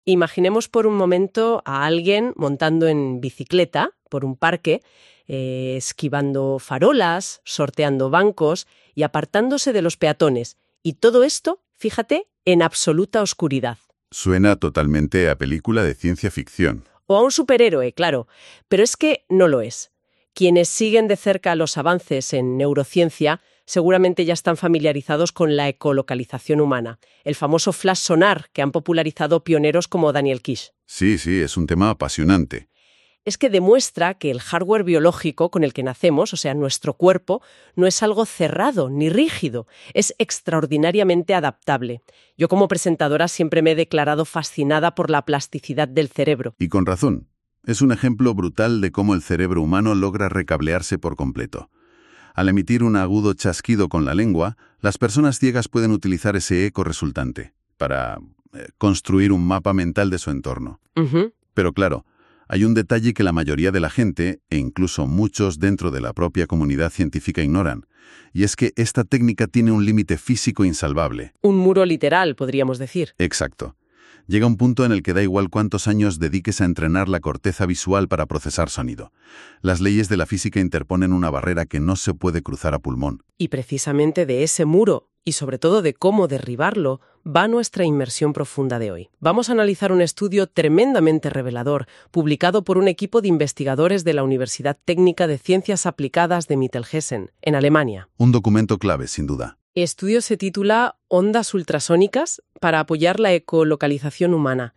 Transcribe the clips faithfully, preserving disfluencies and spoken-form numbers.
Imaginemos por un momento a alguien montando en bicicleta por un parque, eh, esquivando farolas, sorteando bancos y apartándose de los peatones. Y todo esto, fíjate, en absoluta oscuridad. Suena totalmente a película de ciencia ficción. O a un superhéroe, claro. Pero es que no lo es. Quienes siguen de cerca los avances en neurociencia seguramente ya están familiarizados con la ecolocalización humana, el famoso flash sonar que han popularizado pioneros como Daniel Kish. Sí, sí, es un tema apasionante. Es que demuestra que el hardware biológico con el que nacemos, o sea, nuestro cuerpo, no es algo cerrado ni rígido, es extraordinariamente adaptable. Yo como presentadora siempre me he declarado fascinada por la plasticidad del cerebro. Y con razón. Es un ejemplo brutal de cómo el cerebro humano logra recablearse por completo. Al emitir un agudo chasquido con la lengua, las personas ciegas pueden utilizar ese eco resultante para eh, construir un mapa mental de su entorno. Uh-huh. Pero claro, hay un detalle que la mayoría de la gente, e incluso muchos dentro de la propia comunidad científica, ignoran, y es que esta técnica tiene un límite físico insalvable. Un muro literal, podríamos decir. Exacto. Llega un punto en el que da igual cuántos años dediques a entrenar la corteza visual para procesar sonido. Las leyes de la física interponen una barrera que no se puede cruzar a pulmón. Y precisamente de ese muro, y sobre todo de cómo derribarlo, va nuestra inmersión profunda de hoy. Vamos a analizar un estudio tremendamente revelador, publicado por un equipo de investigadores de la Universidad Técnica de Ciencias Aplicadas de Mittelhessen, en Alemania. Un documento clave, sin duda. El estudio se titula Ondas ultrasónicas para apoyar la ecolocalización humana.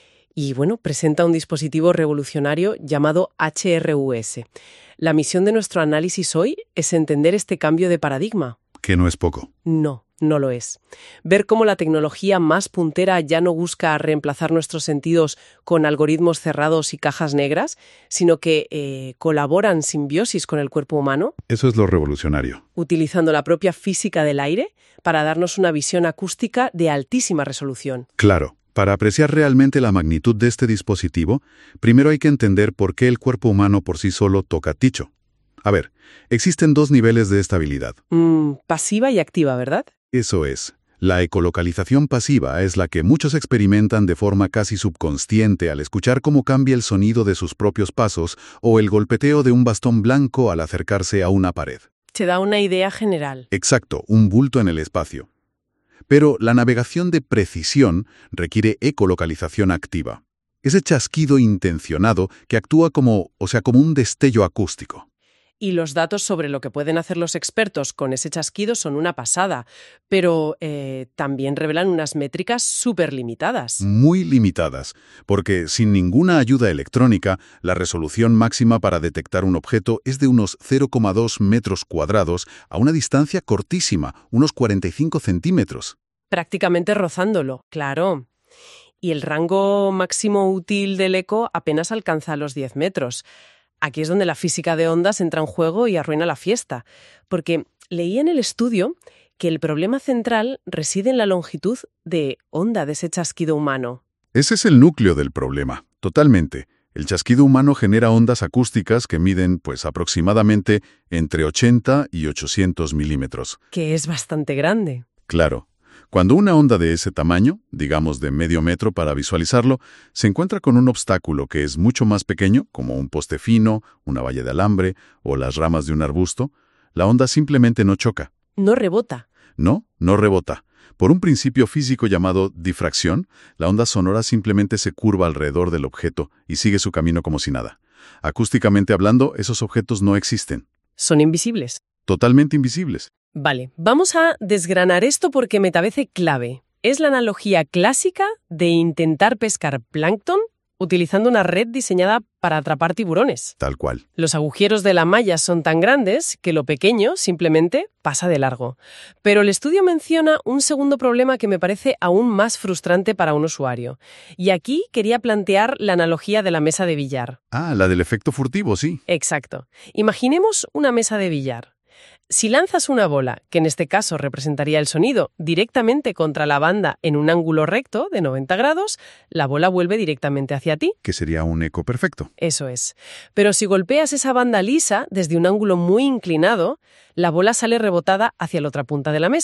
Y bueno, presenta un dispositivo revolucionario llamado H R U S. La misión de nuestro análisis hoy es entender este cambio de paradigma. Que no es poco. No, no lo es. Ver cómo la tecnología más puntera ya no busca reemplazar nuestros sentidos con algoritmos cerrados y cajas negras, sino que eh, colabora en simbiosis con el cuerpo humano. Eso es lo revolucionario. Utilizando la propia física del aire para darnos una visión acústica de altísima resolución. Claro. Para apreciar realmente la magnitud de este dispositivo, primero hay que entender por qué el cuerpo humano por sí solo toca techo. A ver, existen dos niveles de estabilidad. Mm, pasiva y activa, ¿verdad? Eso es. La ecolocalización pasiva es la que muchos experimentan de forma casi subconsciente al escuchar cómo cambia el sonido de sus propios pasos o el golpeteo de un bastón blanco al acercarse a una pared. Te da una idea general. Exacto, un bulto en el espacio. Pero la navegación de precisión requiere ecolocalización activa. Ese chasquido intencionado que actúa como, o sea, como un destello acústico. Y los datos sobre lo que pueden hacer los expertos con ese chasquido son una pasada, pero eh, también revelan unas métricas súper limitadas. Muy limitadas, porque sin ninguna ayuda electrónica, la resolución máxima para detectar un objeto es de unos cero coma dos metros cuadrados a una distancia cortísima, unos cuarenta y cinco centímetros. Prácticamente rozándolo, claro. Y el rango máximo útil del eco apenas alcanza los diez metros. Aquí es donde la física de ondas entra en juego y arruina la fiesta, porque leí en el estudio que el problema central reside en la longitud de onda de ese chasquido humano. Ese es el núcleo del problema, totalmente. El chasquido humano genera ondas acústicas que miden, pues, aproximadamente entre ochenta y ochocientos milímetros. Que es bastante grande. Claro. Cuando una onda de ese tamaño, digamos de medio metro para visualizarlo, se encuentra con un obstáculo que es mucho más pequeño, como un poste fino, una valla de alambre o las ramas de un arbusto, la onda simplemente no choca. No rebota. No, no rebota. Por un principio físico llamado difracción, la onda sonora simplemente se curva alrededor del objeto y sigue su camino como si nada. Acústicamente hablando, esos objetos no existen. Son invisibles. Totalmente invisibles. Vale, vamos a desgranar esto porque me parece clave. Es la analogía clásica de intentar pescar plancton utilizando una red diseñada para atrapar tiburones. Tal cual. Los agujeros de la malla son tan grandes que lo pequeño simplemente pasa de largo. Pero el estudio menciona un segundo problema que me parece aún más frustrante para un usuario. Y aquí quería plantear la analogía de la mesa de billar. Ah, la del efecto furtivo, sí. Exacto. Imaginemos una mesa de billar. Si lanzas una bola, que en este caso representaría el sonido, directamente contra la banda en un ángulo recto de noventa grados, la bola vuelve directamente hacia ti. Que sería un eco perfecto. Eso es. Pero si golpeas esa banda lisa desde un ángulo muy inclinado, la bola sale rebotada hacia la otra punta de la mesa,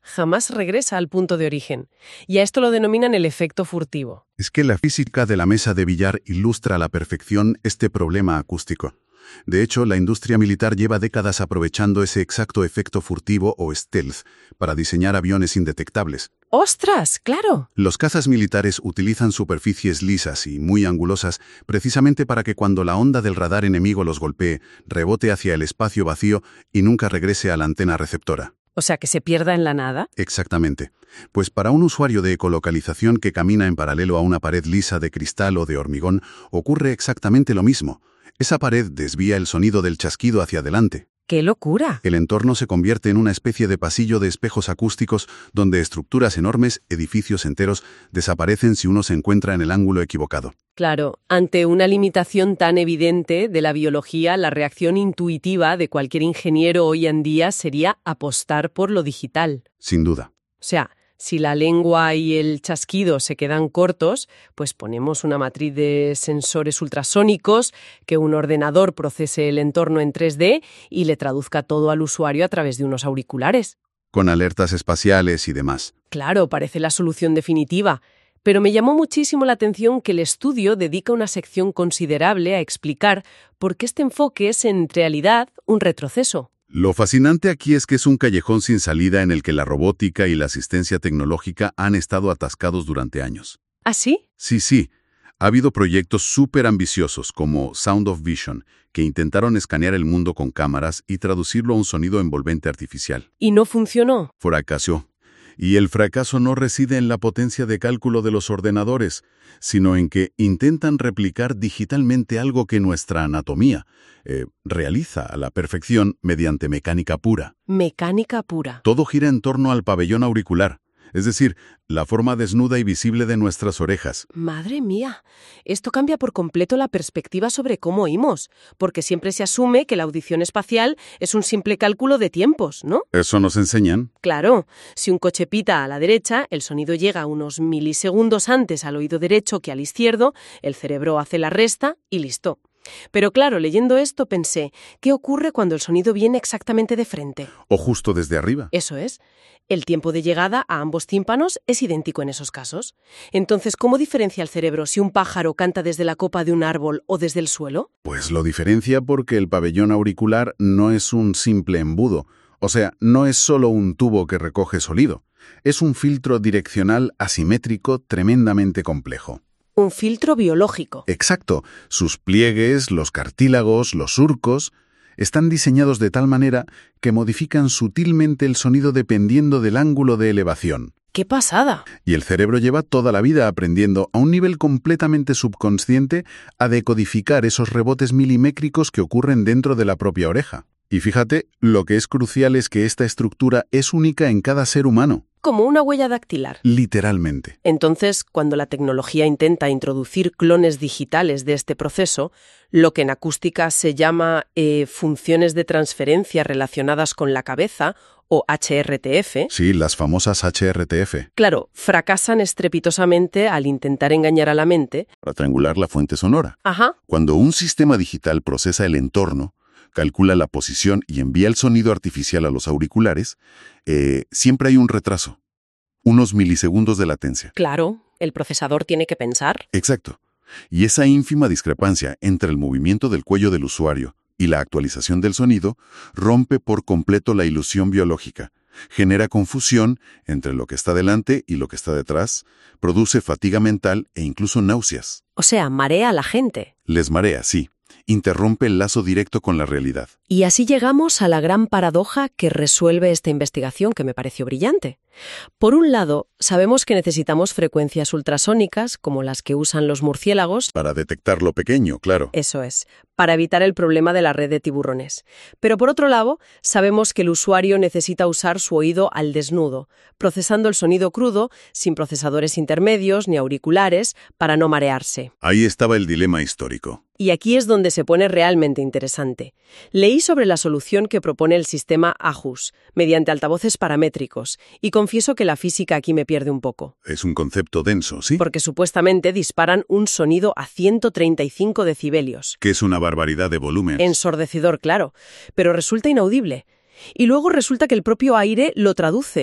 jamás regresa al punto de origen. Y a esto lo denominan el efecto furtivo. Es que la física de la mesa de billar ilustra a la perfección este problema acústico. De hecho, la industria militar lleva décadas aprovechando ese exacto efecto furtivo o stealth para diseñar aviones indetectables. ¡Ostras! ¡Claro! Los cazas militares utilizan superficies lisas y muy angulosas precisamente para que cuando la onda del radar enemigo los golpee, rebote hacia el espacio vacío y nunca regrese a la antena receptora. O sea, que se pierda en la nada. Exactamente. Pues para un usuario de ecolocalización que camina en paralelo a una pared lisa de cristal o de hormigón, ocurre exactamente lo mismo. Esa pared desvía el sonido del chasquido hacia adelante. ¡Qué locura! El entorno se convierte en una especie de pasillo de espejos acústicos donde estructuras enormes, edificios enteros, desaparecen si uno se encuentra en el ángulo equivocado. Claro, ante una limitación tan evidente de la biología, la reacción intuitiva de cualquier ingeniero hoy en día sería apostar por lo digital. Sin duda. O sea, si la lengua y el chasquido se quedan cortos, pues ponemos una matriz de sensores ultrasónicos, que un ordenador procese el entorno en tres D y le traduzca todo al usuario a través de unos auriculares. Con alertas espaciales y demás. Claro, parece la solución definitiva. Pero me llamó muchísimo la atención que el estudio dedica una sección considerable a explicar por qué este enfoque es en realidad un retroceso. Lo fascinante aquí es que es un callejón sin salida en el que la robótica y la asistencia tecnológica han estado atascados durante años. ¿Ah, sí? Sí, sí. Ha habido proyectos súper ambiciosos como Sound of Vision, que intentaron escanear el mundo con cámaras y traducirlo a un sonido envolvente artificial. ¿Y no funcionó? Fracasó. Y el fracaso no reside en la potencia de cálculo de los ordenadores, sino en que intentan replicar digitalmente algo que nuestra anatomía eh, realiza a la perfección mediante mecánica pura. Mecánica pura. Todo gira en torno al pabellón auricular, es decir, la forma desnuda y visible de nuestras orejas. Madre mía, esto cambia por completo la perspectiva sobre cómo oímos, porque siempre se asume que la audición espacial es un simple cálculo de tiempos, ¿no? ¿Eso nos enseñan? Claro, si un coche pita a la derecha, el sonido llega unos milisegundos antes al oído derecho que al izquierdo, el cerebro hace la resta y listo. Pero claro, leyendo esto pensé, ¿qué ocurre cuando el sonido viene exactamente de frente? O justo desde arriba. Eso es. El tiempo de llegada a ambos tímpanos es idéntico en esos casos. Entonces, ¿cómo diferencia el cerebro si un pájaro canta desde la copa de un árbol o desde el suelo? Pues lo diferencia porque el pabellón auricular no es un simple embudo. O sea, no es solo un tubo que recoge sonido. Es un filtro direccional asimétrico tremendamente complejo. Un filtro biológico. Exacto. Sus pliegues, los cartílagos, los surcos, están diseñados de tal manera que modifican sutilmente el sonido dependiendo del ángulo de elevación. ¡Qué pasada! Y el cerebro lleva toda la vida aprendiendo a un nivel completamente subconsciente a decodificar esos rebotes milimétricos que ocurren dentro de la propia oreja. Y fíjate, lo que es crucial es que esta estructura es única en cada ser humano. Como una huella dactilar. Literalmente. Entonces, cuando la tecnología intenta introducir clones digitales de este proceso, lo que en acústica se llama eh, funciones de transferencia relacionadas con la cabeza, o H R T F. Sí, las famosas H R T F. Claro, fracasan estrepitosamente al intentar engañar a la mente. Para triangular la fuente sonora. Ajá. Cuando un sistema digital procesa el entorno, calcula la posición y envía el sonido artificial a los auriculares, eh, siempre hay un retraso. Unos milisegundos de latencia. Claro, el procesador tiene que pensar. Exacto. Y esa ínfima discrepancia entre el movimiento del cuello del usuario y la actualización del sonido rompe por completo la ilusión biológica, genera confusión entre lo que está delante y lo que está detrás, produce fatiga mental e incluso náuseas. O sea, marea a la gente. Les marea, sí. Interrumpe el lazo directo con la realidad. Y así llegamos a la gran paradoja que resuelve esta investigación que me pareció brillante. Por un lado, sabemos que necesitamos frecuencias ultrasónicas, como las que usan los murciélagos. Para detectar lo pequeño, claro. Eso es, para evitar el problema de la red de tiburones. Pero por otro lado, sabemos que el usuario necesita usar su oído al desnudo, procesando el sonido crudo, sin procesadores intermedios ni auriculares, para no marearse. Ahí estaba el dilema histórico. Y aquí es donde se pone realmente interesante. Leí sobre la solución que propone el sistema AJUS, mediante altavoces paramétricos, y confieso que la física aquí me pierde un poco. Es un concepto denso, ¿sí? Porque supuestamente disparan un sonido a ciento treinta y cinco decibelios. Que es una barbaridad de volumen. Ensordecedor, claro, pero resulta inaudible. Y luego resulta que el propio aire lo traduce.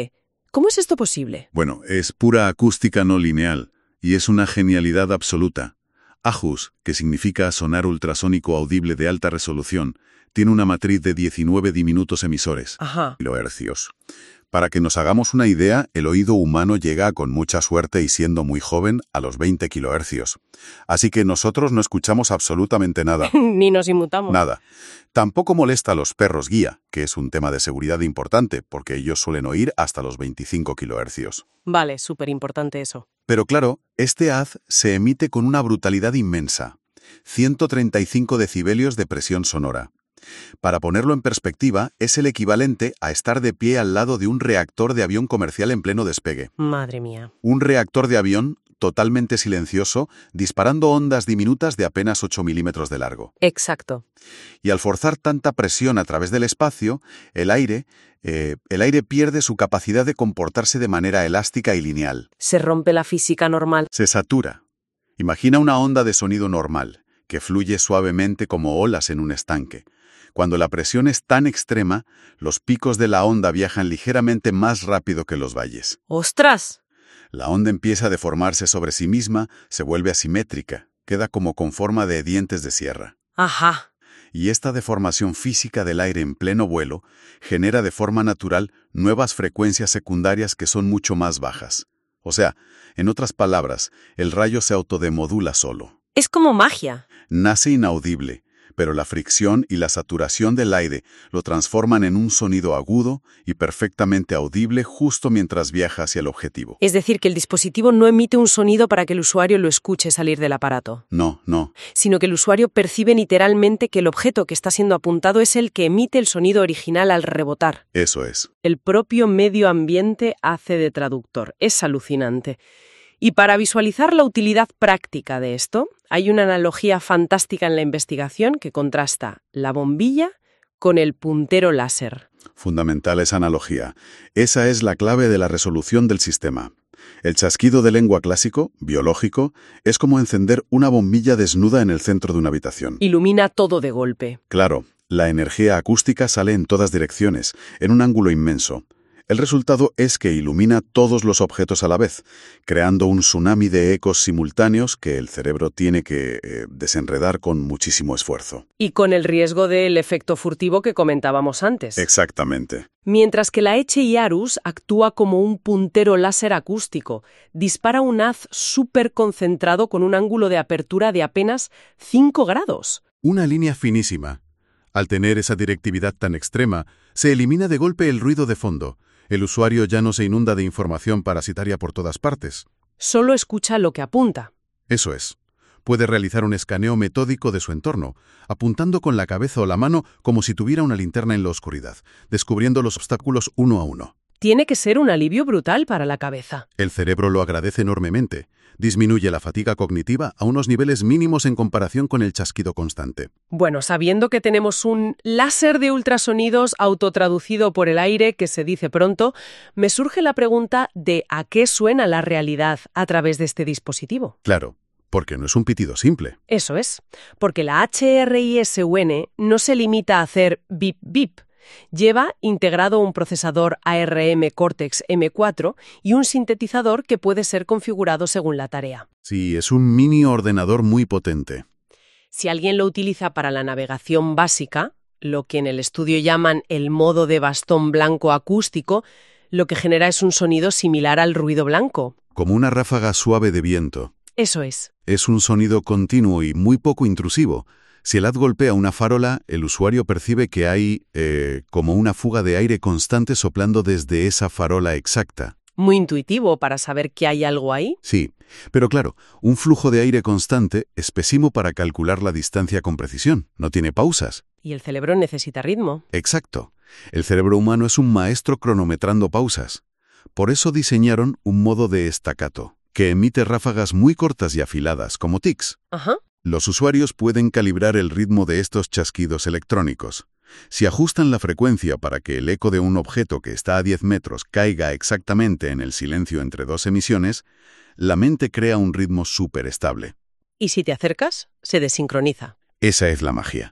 ¿Cómo es esto posible? Bueno, es pura acústica no lineal, y es una genialidad absoluta. A H U S, que significa sonar ultrasónico audible de alta resolución, tiene una matriz de diecinueve diminutos emisores, Ajá. kilohercios. Para que nos hagamos una idea, el oído humano llega con mucha suerte y siendo muy joven a los veinte kilohercios. Así que nosotros no escuchamos absolutamente nada. Ni nos inmutamos. Nada. Tampoco molesta a los perros guía, que es un tema de seguridad importante, porque ellos suelen oír hasta los veinticinco kilohercios. Vale, súper importante eso. Pero claro, este haz se emite con una brutalidad inmensa. ciento treinta y cinco decibelios de presión sonora. Para ponerlo en perspectiva, es el equivalente a estar de pie al lado de un reactor de avión comercial en pleno despegue. Madre mía. Un reactor de avión totalmente silencioso, disparando ondas diminutas de apenas ocho milímetros de largo. Exacto. Y al forzar tanta presión a través del espacio, el aire, eh, el aire pierde su capacidad de comportarse de manera elástica y lineal. Se rompe la física normal. Se satura. Imagina una onda de sonido normal, que fluye suavemente como olas en un estanque. Cuando la presión es tan extrema, los picos de la onda viajan ligeramente más rápido que los valles. ¡Ostras! La onda empieza a deformarse sobre sí misma, se vuelve asimétrica, queda como con forma de dientes de sierra. Ajá. Y esta deformación física del aire en pleno vuelo genera de forma natural nuevas frecuencias secundarias que son mucho más bajas. O sea, en otras palabras, el rayo se autodemodula solo. Es como magia. Nace inaudible, pero la fricción y la saturación del aire lo transforman en un sonido agudo y perfectamente audible justo mientras viaja hacia el objetivo. Es decir, que el dispositivo no emite un sonido para que el usuario lo escuche salir del aparato. No, no. Sino que el usuario percibe literalmente que el objeto que está siendo apuntado es el que emite el sonido original al rebotar. Eso es. El propio medio ambiente hace de traductor. Es alucinante. Y para visualizar la utilidad práctica de esto, hay una analogía fantástica en la investigación que contrasta la bombilla con el puntero láser. Fundamental esa analogía. Esa es la clave de la resolución del sistema. El chasquido de lengua clásico, biológico, es como encender una bombilla desnuda en el centro de una habitación. Ilumina todo de golpe. Claro, la energía acústica sale en todas direcciones, en un ángulo inmenso. El resultado es que ilumina todos los objetos a la vez, creando un tsunami de ecos simultáneos que el cerebro tiene que eh, desenredar con muchísimo esfuerzo. Y con el riesgo del efecto furtivo que comentábamos antes. Exactamente. Mientras que la H I A R U S actúa como un puntero láser acústico, dispara un haz súper concentrado con un ángulo de apertura de apenas cinco grados. Una línea finísima. Al tener esa directividad tan extrema, se elimina de golpe el ruido de fondo. El usuario ya no se inunda de información parasitaria por todas partes. Solo escucha lo que apunta. Eso es. Puede realizar un escaneo metódico de su entorno, apuntando con la cabeza o la mano como si tuviera una linterna en la oscuridad, descubriendo los obstáculos uno a uno. Tiene que ser un alivio brutal para la cabeza. El cerebro lo agradece enormemente. Disminuye la fatiga cognitiva a unos niveles mínimos en comparación con el chasquido constante. Bueno, sabiendo que tenemos un láser de ultrasonidos autotraducido por el aire, que se dice pronto, me surge la pregunta de ¿a qué suena la realidad a través de este dispositivo? Claro, porque no es un pitido simple. Eso es, porque la H R I S U N no se limita a hacer bip bip. Lleva integrado un procesador A R M Cortex M cuatro y un sintetizador que puede ser configurado según la tarea. Sí, es un mini ordenador muy potente. Si alguien lo utiliza para la navegación básica, lo que en el estudio llaman el modo de bastón blanco acústico, lo que genera es un sonido similar al ruido blanco. Como una ráfaga suave de viento. Eso es. Es un sonido continuo y muy poco intrusivo. Si el haz golpea una farola, el usuario percibe que hay eh, como una fuga de aire constante soplando desde esa farola exacta. Muy intuitivo para saber que hay algo ahí. Sí, pero claro, un flujo de aire constante es pésimo para calcular la distancia con precisión. No tiene pausas. Y el cerebro necesita ritmo. Exacto. El cerebro humano es un maestro cronometrando pausas. Por eso diseñaron un modo de staccato, que emite ráfagas muy cortas y afiladas, como tics. Ajá. Los usuarios pueden calibrar el ritmo de estos chasquidos electrónicos. Si ajustan la frecuencia para que el eco de un objeto que está a diez metros caiga exactamente en el silencio entre dos emisiones, la mente crea un ritmo súper estable. Y si te acercas, se desincroniza. Esa es la magia.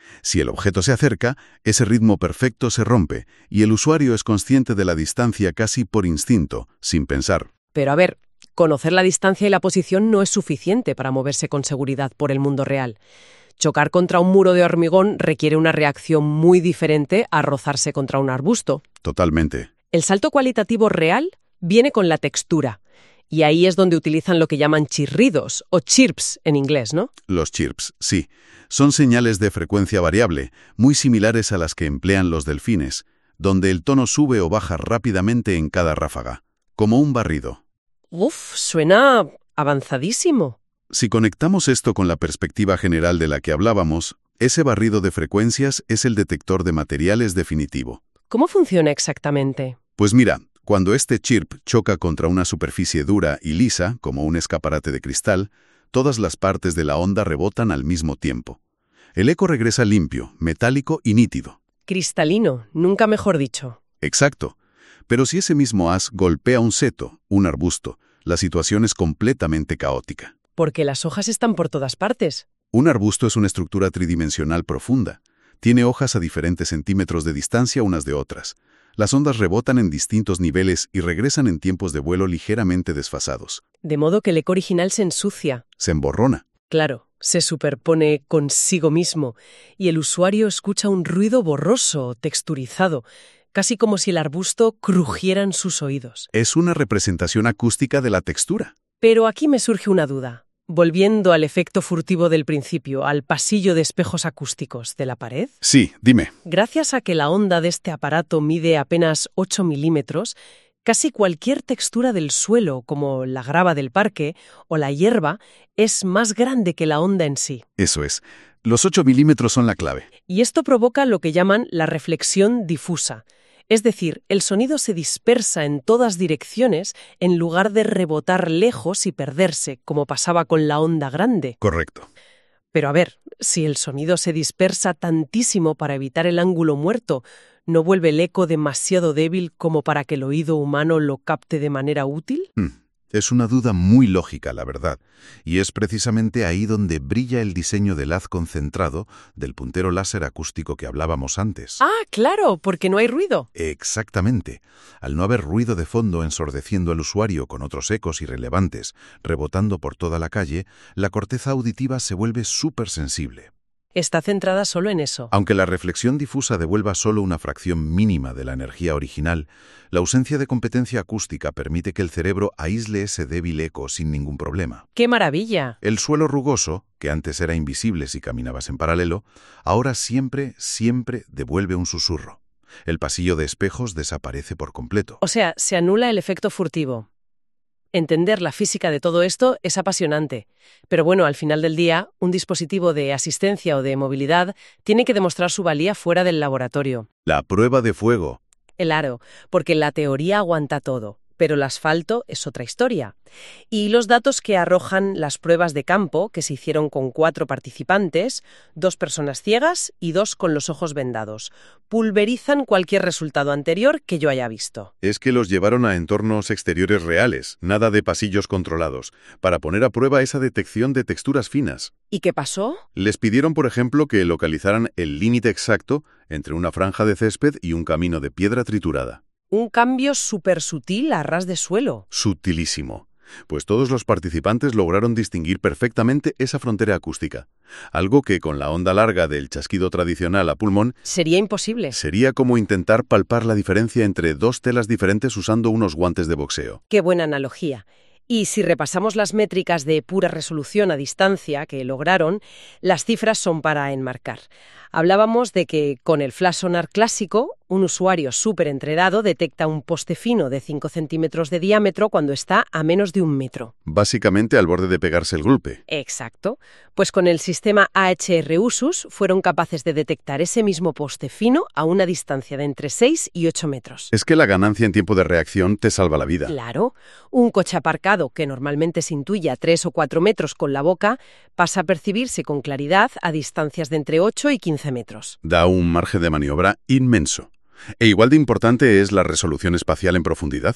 Si el objeto se acerca, ese ritmo perfecto se rompe y el usuario es consciente de la distancia casi por instinto, sin pensar. Pero a ver, conocer la distancia y la posición no es suficiente para moverse con seguridad por el mundo real. Chocar contra un muro de hormigón requiere una reacción muy diferente a rozarse contra un arbusto. Totalmente. El salto cualitativo real viene con la textura. Y ahí es donde utilizan lo que llaman chirridos, o chirps en inglés, ¿no? Los chirps, sí. Son señales de frecuencia variable, muy similares a las que emplean los delfines, donde el tono sube o baja rápidamente en cada ráfaga, como un barrido. Uf, suena avanzadísimo. Si conectamos esto con la perspectiva general de la que hablábamos, ese barrido de frecuencias es el detector de materiales definitivo. ¿Cómo funciona exactamente? Pues mira, cuando este chirp choca contra una superficie dura y lisa, como un escaparate de cristal, todas las partes de la onda rebotan al mismo tiempo. El eco regresa limpio, metálico y nítido. Cristalino, nunca mejor dicho. Exacto. Pero si ese mismo haz golpea un seto, un arbusto, la situación es completamente caótica. Porque las hojas están por todas partes. Un arbusto es una estructura tridimensional profunda. Tiene hojas a diferentes centímetros de distancia unas de otras. Las ondas rebotan en distintos niveles y regresan en tiempos de vuelo ligeramente desfasados. De modo que el eco original se ensucia. Se emborrona. Claro, se superpone consigo mismo y el usuario escucha un ruido borroso, texturizado, casi como si el arbusto crujiera en sus oídos. Es una representación acústica de la textura. Pero aquí me surge una duda. Volviendo al efecto furtivo del principio, al pasillo de espejos acústicos de la pared. Sí, dime. Gracias a que la onda de este aparato mide apenas ocho milímetros, casi cualquier textura del suelo, como la grava del parque o la hierba, es más grande que la onda en sí. Eso es. Los ocho milímetros son la clave. Y esto provoca lo que llaman la reflexión difusa. Es decir, el sonido se dispersa en todas direcciones en lugar de rebotar lejos y perderse, como pasaba con la onda grande. Correcto. Pero a ver, si el sonido se dispersa tantísimo para evitar el ángulo muerto, ¿no vuelve el eco demasiado débil como para que el oído humano lo capte de manera útil? Hmm. Es una duda muy lógica, la verdad, y es precisamente ahí donde brilla el diseño del haz concentrado del puntero láser acústico que hablábamos antes. Ah, claro, porque no hay ruido. Exactamente. Al no haber ruido de fondo ensordeciendo al usuario con otros ecos irrelevantes rebotando por toda la calle, la corteza auditiva se vuelve súper sensible. Está centrada solo en eso. Aunque la reflexión difusa devuelva solo una fracción mínima de la energía original, la ausencia de competencia acústica permite que el cerebro aísle ese débil eco sin ningún problema. ¡Qué maravilla! El suelo rugoso, que antes era invisible si caminabas en paralelo, ahora siempre, siempre devuelve un susurro. El pasillo de espejos desaparece por completo. O sea, se anula el efecto furtivo. Entender la física de todo esto es apasionante. Pero bueno, al final del día, un dispositivo de asistencia o de movilidad tiene que demostrar su valía fuera del laboratorio. La prueba de fuego. El aro, porque la teoría aguanta todo, pero el asfalto es otra historia. Y los datos que arrojan las pruebas de campo, que se hicieron con cuatro participantes, dos personas ciegas y dos con los ojos vendados, pulverizan cualquier resultado anterior que yo haya visto. Es que los llevaron a entornos exteriores reales, nada de pasillos controlados, para poner a prueba esa detección de texturas finas. ¿Y qué pasó? Les pidieron, por ejemplo, que localizaran el límite exacto entre una franja de césped y un camino de piedra triturada. Un cambio súper sutil a ras de suelo. Sutilísimo. Pues todos los participantes lograron distinguir perfectamente esa frontera acústica, algo que con la onda larga del chasquido tradicional a pulmón sería imposible. Sería como intentar palpar la diferencia entre dos telas diferentes usando unos guantes de boxeo. Qué buena analogía. Y si repasamos las métricas de pura resolución a distancia que lograron, las cifras son para enmarcar. Hablábamos de que con el flash sonar clásico, un usuario súper entrenado detecta un poste fino de cinco centímetros de diámetro cuando está a menos de un metro. Básicamente al borde de pegarse el golpe. Exacto. Pues con el sistema A H R Usus fueron capaces de detectar ese mismo poste fino a una distancia de entre seis y ocho metros. Es que la ganancia en tiempo de reacción te salva la vida. Claro. Un coche aparcado que normalmente se intuye a tres o cuatro metros con la boca pasa a percibirse con claridad a distancias de entre ocho y quince metros. Da un margen de maniobra inmenso. E igual de importante es la resolución espacial en profundidad.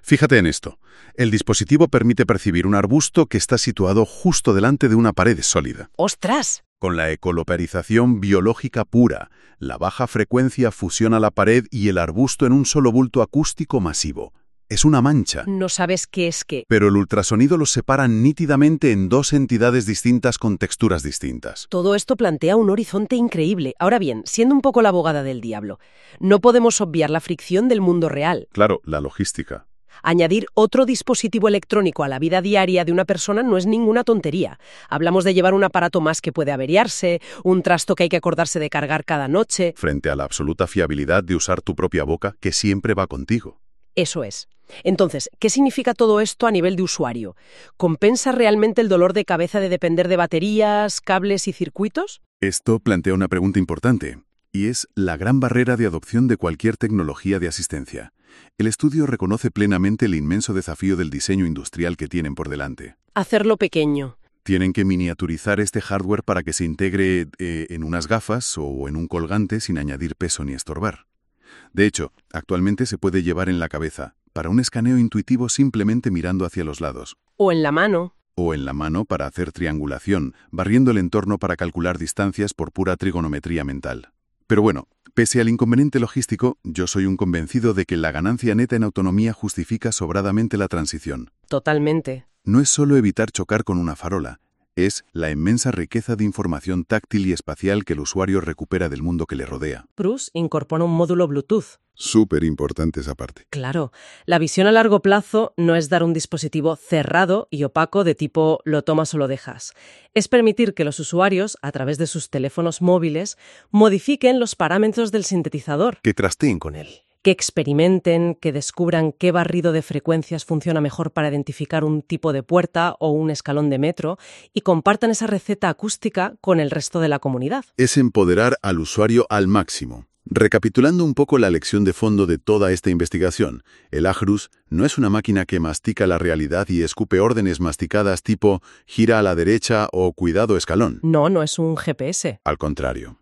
Fíjate en esto. El dispositivo permite percibir un arbusto que está situado justo delante de una pared sólida. ¡Ostras! Con la ecolocalización biológica pura, la baja frecuencia fusiona la pared y el arbusto en un solo bulto acústico masivo. Es una mancha. No sabes qué es qué. Pero el ultrasonido los separa nítidamente en dos entidades distintas con texturas distintas. Todo esto plantea un horizonte increíble. Ahora bien, siendo un poco la abogada del diablo, no podemos obviar la fricción del mundo real. Claro, la logística. Añadir otro dispositivo electrónico a la vida diaria de una persona no es ninguna tontería. Hablamos de llevar un aparato más que puede averiarse, un trasto que hay que acordarse de cargar cada noche. Frente a la absoluta fiabilidad de usar tu propia boca, que siempre va contigo. Eso es. Entonces, ¿qué significa todo esto a nivel de usuario? ¿Compensa realmente el dolor de cabeza de depender de baterías, cables y circuitos? Esto plantea una pregunta importante, y es la gran barrera de adopción de cualquier tecnología de asistencia. El estudio reconoce plenamente el inmenso desafío del diseño industrial que tienen por delante. Hacerlo pequeño. Tienen que miniaturizar este hardware para que se integre eh, en unas gafas o en un colgante sin añadir peso ni estorbar. De hecho, actualmente se puede llevar en la cabeza, para un escaneo intuitivo simplemente mirando hacia los lados. O en la mano. O en la mano para hacer triangulación, barriendo el entorno para calcular distancias por pura trigonometría mental. Pero bueno, pese al inconveniente logístico, yo soy un convencido de que la ganancia neta en autonomía justifica sobradamente la transición. Totalmente. No es solo evitar chocar con una farola, es la inmensa riqueza de información táctil y espacial que el usuario recupera del mundo que le rodea. Prus incorpora un módulo Bluetooth. Súper importante esa parte. Claro, la visión a largo plazo no es dar un dispositivo cerrado y opaco de tipo lo tomas o lo dejas. Es permitir que los usuarios, a través de sus teléfonos móviles, modifiquen los parámetros del sintetizador. Que trasteen con él. Que experimenten, que descubran qué barrido de frecuencias funciona mejor para identificar un tipo de puerta o un escalón de metro y compartan esa receta acústica con el resto de la comunidad. Es empoderar al usuario al máximo. Recapitulando un poco la lección de fondo de toda esta investigación, el Ahrus no es una máquina que mastica la realidad y escupe órdenes masticadas tipo gira a la derecha o cuidado escalón. No, no es un G P S. Al contrario.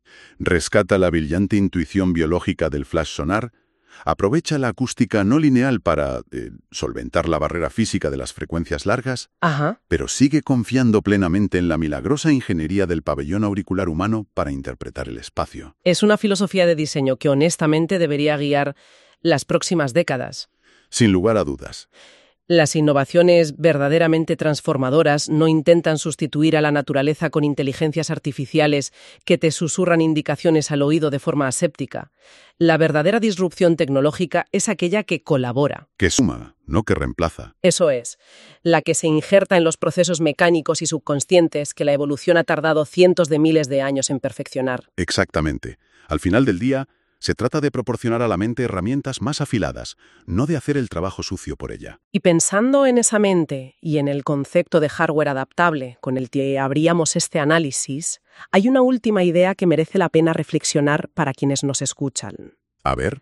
Rescata la brillante intuición biológica del flash sonar, aprovecha la acústica no lineal para eh, solventar la barrera física de las frecuencias largas, Ajá. pero sigue confiando plenamente en la milagrosa ingeniería del pabellón auricular humano para interpretar el espacio. Es una filosofía de diseño que honestamente debería guiar las próximas décadas. Sin lugar a dudas. Las innovaciones verdaderamente transformadoras no intentan sustituir a la naturaleza con inteligencias artificiales que te susurran indicaciones al oído de forma aséptica. La verdadera disrupción tecnológica es aquella que colabora. Que suma, no que reemplaza. Eso es, la que se injerta en los procesos mecánicos y subconscientes que la evolución ha tardado cientos de miles de años en perfeccionar. Exactamente. Al final del día, se trata de proporcionar a la mente herramientas más afiladas, no de hacer el trabajo sucio por ella. Y pensando en esa mente y en el concepto de hardware adaptable con el que abríamos este análisis, hay una última idea que merece la pena reflexionar para quienes nos escuchan. A ver.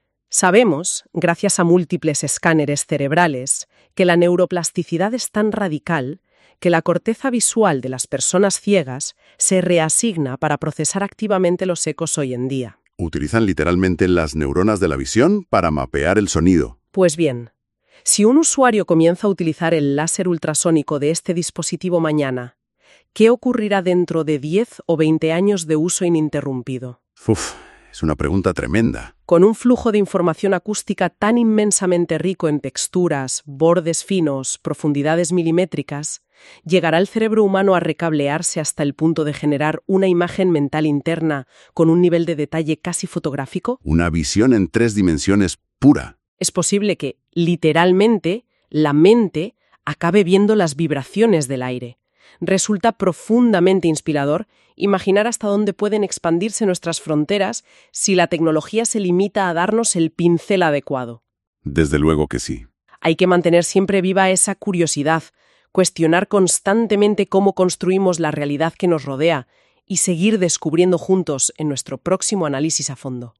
Sabemos, gracias a múltiples escáneres cerebrales, que la neuroplasticidad es tan radical que la corteza visual de las personas ciegas se reasigna para procesar activamente los ecos hoy en día. Utilizan literalmente las neuronas de la visión para mapear el sonido. Pues bien, si un usuario comienza a utilizar el láser ultrasónico de este dispositivo mañana, ¿qué ocurrirá dentro de diez o veinte años de uso ininterrumpido? Uf, es una pregunta tremenda. Con un flujo de información acústica tan inmensamente rico en texturas, bordes finos, profundidades milimétricas, ¿llegará el cerebro humano a recablearse hasta el punto de generar una imagen mental interna con un nivel de detalle casi fotográfico? Una visión en tres dimensiones pura. Es posible que, literalmente, la mente acabe viendo las vibraciones del aire. Resulta profundamente inspirador imaginar hasta dónde pueden expandirse nuestras fronteras si la tecnología se limita a darnos el pincel adecuado. Desde luego que sí. Hay que mantener siempre viva esa curiosidad, cuestionar constantemente cómo construimos la realidad que nos rodea y seguir descubriendo juntos en nuestro próximo análisis a fondo.